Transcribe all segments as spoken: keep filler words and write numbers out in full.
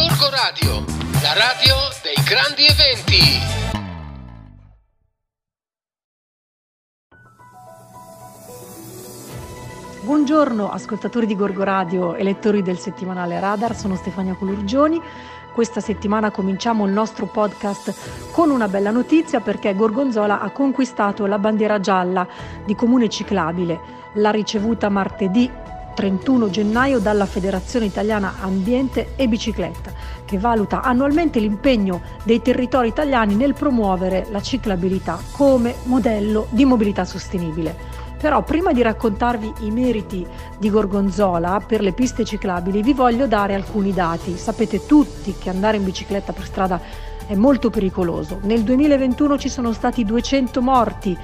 Gorgo Radio, la radio dei grandi eventi. Buongiorno ascoltatori di Gorgo Radio e lettori del settimanale Radar, sono Stefania Colurgioni. Questa settimana cominciamo il nostro podcast con una bella notizia, perché Gorgonzola ha conquistato la bandiera gialla di comune ciclabile. L'ha ricevuta martedì trentuno gennaio dalla Federazione Italiana Ambiente e Bicicletta, che valuta annualmente l'impegno dei territori italiani nel promuovere la ciclabilità come modello di mobilità sostenibile. Però prima di raccontarvi i meriti di Gorgonzola per le piste ciclabili vi voglio dare alcuni dati. Sapete tutti che andare in bicicletta per strada è molto pericoloso. Nel duemilaventuno ci sono stati duecento morti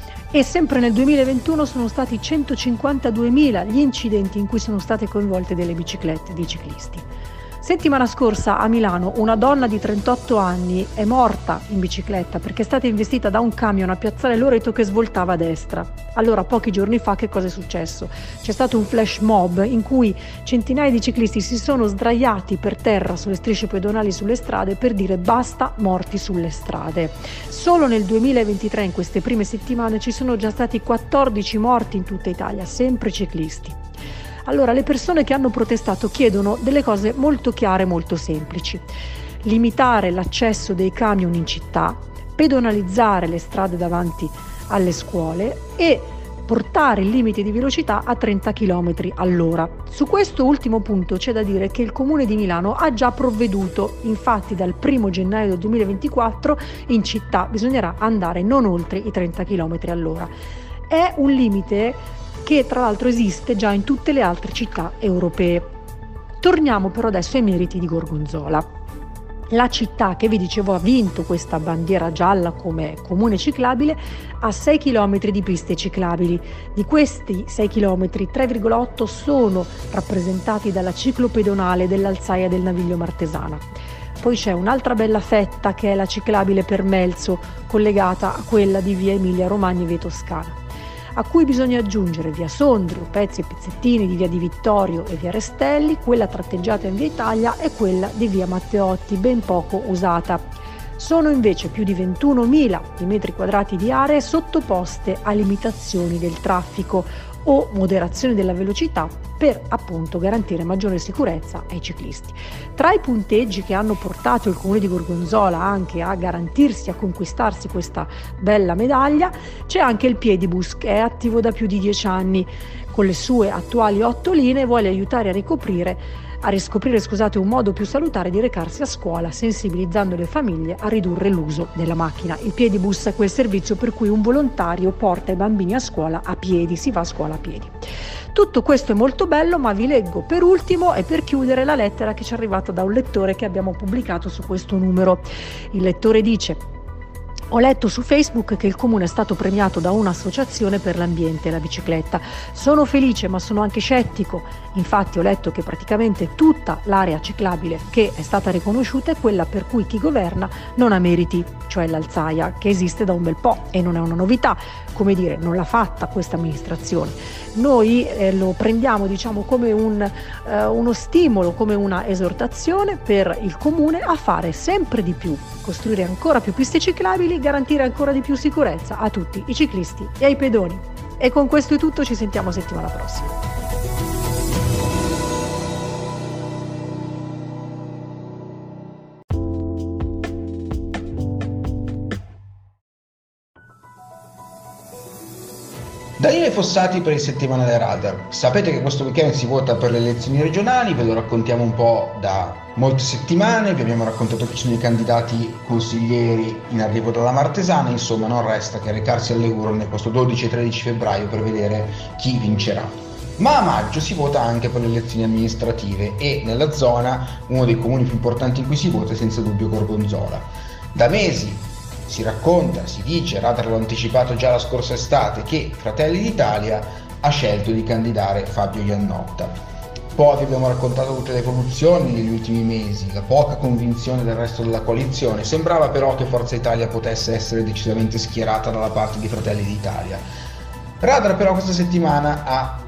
e sempre nel duemilaventuno sono stati centocinquantaduemila gli incidenti in cui sono state coinvolte delle biciclette dei ciclisti. Settimana scorsa a Milano una donna di trentotto anni è morta in bicicletta perché è stata investita da un camion a Piazzale Loreto che svoltava a destra. Allora, pochi giorni fa che cosa è successo? C'è stato un flash mob in cui centinaia di ciclisti si sono sdraiati per terra sulle strisce pedonali sulle strade per dire basta morti sulle strade. Solo nel duemilaventitré, in queste prime settimane, ci sono già stati quattordici morti in tutta Italia, sempre ciclisti. Allora, le persone che hanno protestato chiedono delle cose molto chiare, molto semplici. Limitare l'accesso dei camion in città, pedonalizzare le strade davanti alle scuole e portare il limite di velocità a trenta chilometri all'ora. Su questo ultimo punto c'è da dire che il Comune di Milano ha già provveduto. Infatti dal primo gennaio del duemilaventiquattro in città bisognerà andare non oltre i trenta chilometri all'ora. È un limite che tra l'altro esiste già in tutte le altre città europee. Torniamo però adesso ai meriti di Gorgonzola. La città che vi dicevo ha vinto questa bandiera gialla come comune ciclabile ha sei chilometri di piste ciclabili. Di questi sei chilometri, tre virgola otto sono rappresentati dalla ciclopedonale dell'Alzaia del Naviglio Martesana. Poi c'è un'altra bella fetta che è la ciclabile per Melzo, collegata a quella di via Emilia Romagna e via Toscana, a cui bisogna aggiungere via Sondrio, pezzi e pezzettini di via Di Vittorio e via Restelli, quella tratteggiata in via Italia e quella di via Matteotti, ben poco usata. Sono invece più di ventunomila i metri quadrati di aree sottoposte a limitazioni del traffico o moderazione della velocità per appunto garantire maggiore sicurezza ai ciclisti. Tra i punteggi che hanno portato il comune di Gorgonzola anche a garantirsi, a conquistarsi questa bella medaglia, c'è anche il Piedibus, che è attivo da più di dieci anni. Con le sue attuali otto linee vuole aiutare a ricoprire a riscoprire scusate, un modo più salutare di recarsi a scuola, sensibilizzando le famiglie a ridurre l'uso della macchina. Il Piedibus è quel servizio per cui un volontario porta i bambini a scuola a piedi, si va a scuola a piedi. Tutto questo è molto bello, ma vi leggo per ultimo e per chiudere la lettera che ci è arrivata da un lettore che abbiamo pubblicato su questo numero. Il lettore dice: ho letto su Facebook che il comune è stato premiato da un'associazione per l'ambiente e la bicicletta. Sono felice, ma sono anche scettico. Infatti ho letto che praticamente tutta l'area ciclabile che è stata riconosciuta è quella per cui chi governa non ha meriti, cioè l'Alzaia, che esiste da un bel po' e non è una novità. Come dire, non l'ha fatta questa amministrazione. Noi eh, lo prendiamo diciamo come un, eh, uno stimolo, come una esortazione per il comune a fare sempre di più, costruire ancora più piste ciclabili, garantire ancora di più sicurezza a tutti i ciclisti e ai pedoni. E con questo è tutto, ci sentiamo settimana prossima. Daniele Fossati per il settimanale Radar. Sapete che questo weekend si vota per le elezioni regionali, ve lo raccontiamo un po' da molte settimane, vi abbiamo raccontato chi sono i candidati consiglieri in arrivo dalla Martesana, insomma non resta che recarsi alle urne questo dodici e tredici febbraio per vedere chi vincerà. Ma a maggio si vota anche per le elezioni amministrative e nella zona uno dei comuni più importanti in cui si vota è senza dubbio Gorgonzola. Da mesi si racconta, si dice, Radar l'ha anticipato già la scorsa estate, che Fratelli d'Italia ha scelto di candidare Fabio Iannotta. Poi vi abbiamo raccontato tutte le evoluzioni negli ultimi mesi, la poca convinzione del resto della coalizione. Sembrava però che Forza Italia potesse essere decisamente schierata dalla parte di Fratelli d'Italia. Radar però questa settimana ha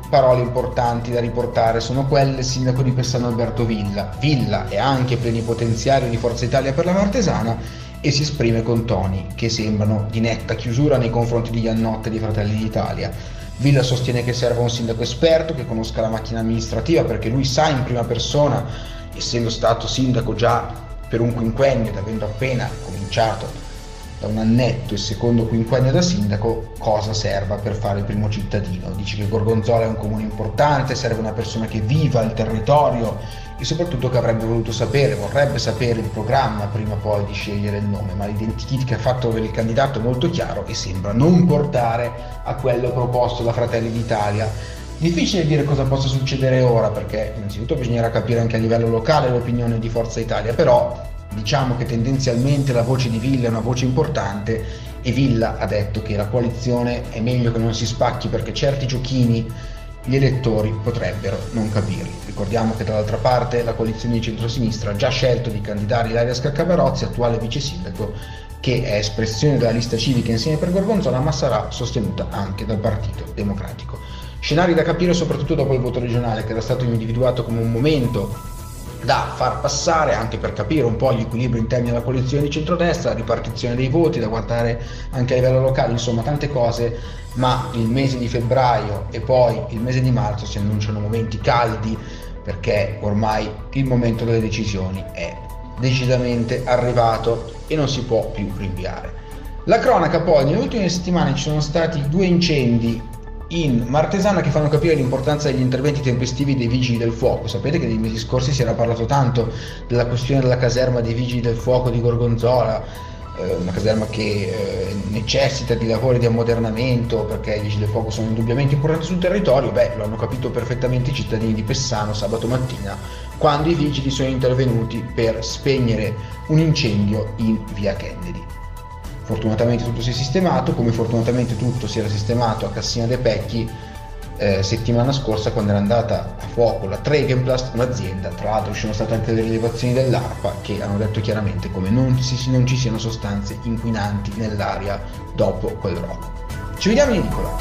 parole importanti da riportare sono quelle del sindaco di Pessano Alberto Villa. Villa è anche plenipotenziario di Forza Italia per la Martesana e si esprime con toni che sembrano di netta chiusura nei confronti di Iannotte e di Fratelli d'Italia. Villa sostiene che serva un sindaco esperto che conosca la macchina amministrativa, perché lui sa in prima persona, essendo stato sindaco già per un quinquennio ed avendo appena cominciato da un annetto il secondo quinquennio da sindaco, cosa serva per fare il primo cittadino. Dice che Gorgonzola è un comune importante, serve una persona che viva il territorio e soprattutto che avrebbe voluto sapere, vorrebbe sapere il programma prima poi di scegliere il nome, ma l'identikit che ha fatto per il candidato è molto chiaro e sembra non portare a quello proposto da Fratelli d'Italia. Difficile dire cosa possa succedere ora, perché innanzitutto bisognerà capire anche a livello locale l'opinione di Forza Italia, però diciamo che tendenzialmente la voce di Villa è una voce importante e Villa ha detto che la coalizione è meglio che non si spacchi, perché certi giochini gli elettori potrebbero non capirli. Ricordiamo che dall'altra parte la coalizione di centrosinistra ha già scelto di candidare Ilaria Scaccavarozzi, attuale vice sindaco, che è espressione della lista civica insieme per Gorgonzola, ma sarà sostenuta anche dal Partito Democratico. Scenari da capire soprattutto dopo il voto regionale, che era stato individuato come un momento da far passare anche per capire un po' gli equilibri interni alla coalizione di centrodestra, la ripartizione dei voti, da guardare anche a livello locale, insomma tante cose, ma il mese di febbraio e poi il mese di marzo si annunciano momenti caldi, perché ormai il momento delle decisioni è decisamente arrivato e non si può più rinviare. La cronaca poi: nelle ultime settimane ci sono stati due incendi in Martesana che fanno capire l'importanza degli interventi tempestivi dei vigili del fuoco. Sapete che nei mesi scorsi si era parlato tanto della questione della caserma dei vigili del fuoco di Gorgonzola, eh, una caserma che eh, necessita di lavori di ammodernamento, perché i vigili del fuoco sono indubbiamente importanti sul territorio. Beh, lo hanno capito perfettamente i cittadini di Pessano sabato mattina, quando i vigili sono intervenuti per spegnere un incendio in via Kennedy. Fortunatamente tutto si è sistemato, come fortunatamente tutto si era sistemato a Cassina de' Pecchi eh, settimana scorsa, quando era andata a fuoco la Tregenplast, un'azienda. Tra l'altro ci sono state anche le rilevazioni dell'ARPA che hanno detto chiaramente come non, si, non ci siano sostanze inquinanti nell'aria dopo quel rogo. Ci vediamo in edicola.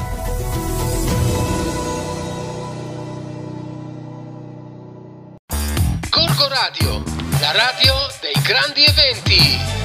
Gorgo Radio, la radio dei grandi eventi.